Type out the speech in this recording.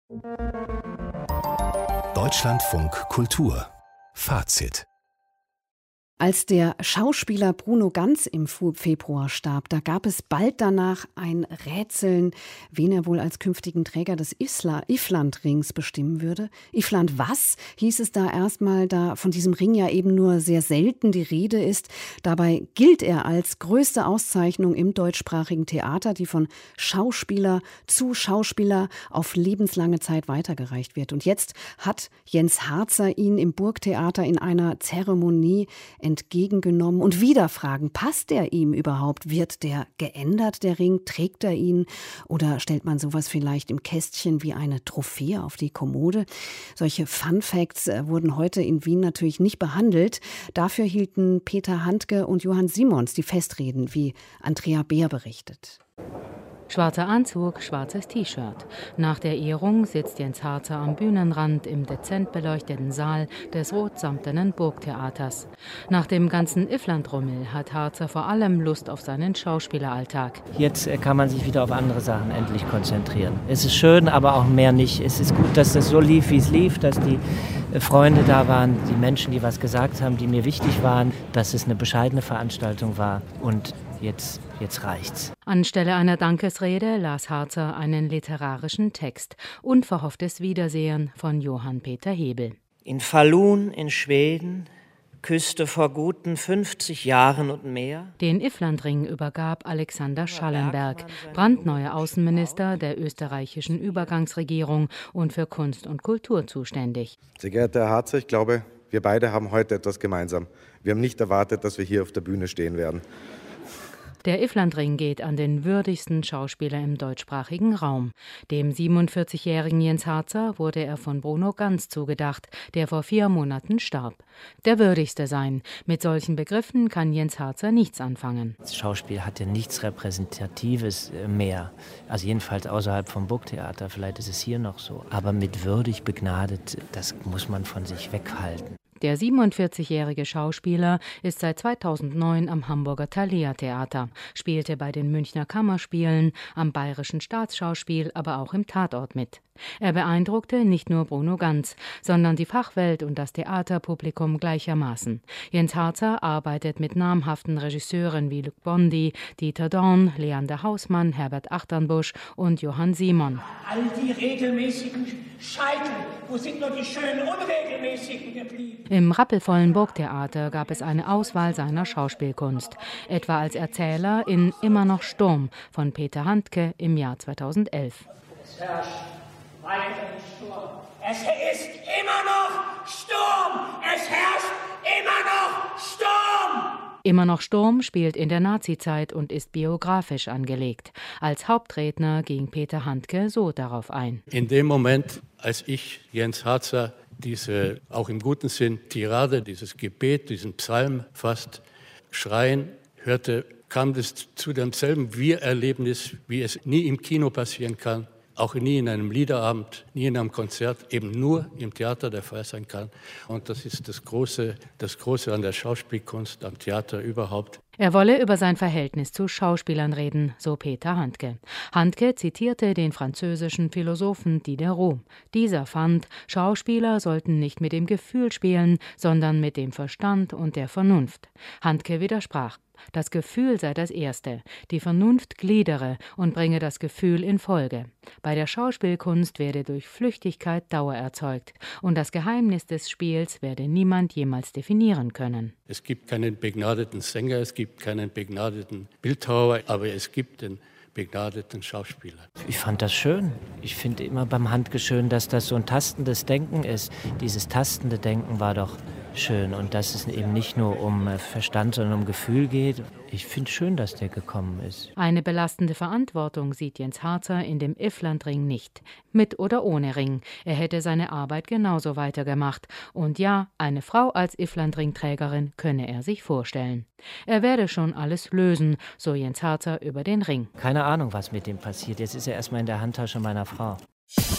Deutschlandfunk Kultur Fazit. Als der Schauspieler Bruno Ganz im Februar starb, da gab es bald danach ein Rätseln, wen er wohl als künftigen Träger des Iffland-Rings bestimmen würde. Iffland was, hieß es da erstmal, da von diesem Ring ja eben nur sehr selten die Rede ist. Dabei gilt er als größte Auszeichnung im deutschsprachigen Theater, die von Schauspieler zu Schauspieler auf lebenslange Zeit weitergereicht wird. Und jetzt hat Jens Harzer ihn im Burgtheater in einer Zeremonie entgegengenommen und wieder fragen, passt der ihm überhaupt? Wird der geändert, der Ring? Trägt er ihn? Oder stellt man sowas vielleicht im Kästchen wie eine Trophäe auf die Kommode? Solche Fun Facts wurden heute in Wien natürlich nicht behandelt. Dafür hielten Peter Handke und Johann Simons die Festreden, wie Andrea Beer berichtet. Schwarzer Anzug, schwarzes T-Shirt. Nach der Ehrung sitzt Jens Harzer am Bühnenrand im dezent beleuchteten Saal des rotsamtenen Burgtheaters. Nach dem ganzen Iffland-Rummel hat Harzer vor allem Lust auf seinen Schauspieleralltag. Jetzt kann man sich wieder auf andere Sachen endlich konzentrieren. Es ist schön, aber auch mehr nicht. Es ist gut, dass das so lief, wie es lief, dass die Freunde da waren, die Menschen, die was gesagt haben, die mir wichtig waren, dass es eine bescheidene Veranstaltung war und jetzt reicht's. Anstelle einer Dankesrede las Harzer einen literarischen Text. Unverhofftes Wiedersehen von Johann Peter Hebel. In Falun in Schweden küsste vor guten 50 Jahren und mehr. Den Ifflandring übergab Alexander Schallenberg, brandneuer Außenminister der österreichischen Übergangsregierung und für Kunst und Kultur zuständig. Sehr geehrter Herr Harzer, ich glaube, wir beide haben heute etwas gemeinsam. Wir haben nicht erwartet, dass wir hier auf der Bühne stehen werden. Der Ifflandring geht an den würdigsten Schauspieler im deutschsprachigen Raum. Dem 47-jährigen Jens Harzer wurde er von Bruno Ganz zugedacht, der vor 4 Monaten starb. Der würdigste sein. Mit solchen Begriffen kann Jens Harzer nichts anfangen. Das Schauspiel hat ja nichts Repräsentatives mehr. Also jedenfalls außerhalb vom Burgtheater. Vielleicht ist es hier noch so. Aber mit würdig begnadet, das muss man von sich weghalten. Der 47-jährige Schauspieler ist seit 2009 am Hamburger Thalia Theater, spielte bei den Münchner Kammerspielen, am Bayerischen Staatsschauspiel, aber auch im Tatort mit. Er beeindruckte nicht nur Bruno Ganz, sondern die Fachwelt und das Theaterpublikum gleichermaßen. Jens Harzer arbeitet mit namhaften Regisseuren wie Luc Bondy, Dieter Dorn, Leander Hausmann, Herbert Achternbusch und Johann Simon. All die regelmäßigen Scheitel, wo sind nur die schönen unregelmäßigen geblieben? Im rappelvollen Burgtheater gab es eine Auswahl seiner Schauspielkunst, etwa als Erzähler in Immer noch Sturm von Peter Handke im Jahr 2011. Es herrscht weiterhin Sturm. Es ist immer noch Sturm. Es herrscht immer noch Sturm. Immer noch Sturm spielt in der Nazizeit und ist biografisch angelegt. Als Hauptredner ging Peter Handke so darauf ein. In dem Moment, als ich, Jens Harzer, diese, auch im guten Sinn, Tirade, dieses Gebet, diesen Psalm fast schreien hörte, kam das zu demselben Wir-Erlebnis, wie es nie im Kino passieren kann, auch nie in einem Liederabend, nie in einem Konzert, eben nur im Theater der Fall sein kann. Und das ist das Große an der Schauspielkunst, am Theater überhaupt. Er wolle über sein Verhältnis zu Schauspielern reden, so Peter Handke. Handke zitierte den französischen Philosophen Diderot. Dieser fand, Schauspieler sollten nicht mit dem Gefühl spielen, sondern mit dem Verstand und der Vernunft. Handke widersprach. Das Gefühl sei das Erste, die Vernunft gliedere und bringe das Gefühl in Folge. Bei der Schauspielkunst werde durch Flüchtigkeit Dauer erzeugt und das Geheimnis des Spiels werde niemand jemals definieren können. Es gibt keinen begnadeten Sänger, es gibt keinen begnadeten Bildhauer, aber es gibt den begnadeten Schauspieler. Ich fand das schön. Ich finde immer beim Handke schön, dass das so ein tastendes Denken ist. Dieses tastende Denken war doch schön und dass es eben nicht nur um Verstand, sondern um Gefühl geht. Ich finde schön, dass der gekommen ist. Eine belastende Verantwortung sieht Jens Harzer in dem Ifflandring nicht. Mit oder ohne Ring. Er hätte seine Arbeit genauso weitergemacht. Und ja, eine Frau als Ifflandring-Trägerin könne er sich vorstellen. Er werde schon alles lösen, so Jens Harzer über den Ring. Keine Ahnung, was mit dem passiert. Jetzt ist er erstmal in der Handtasche meiner Frau.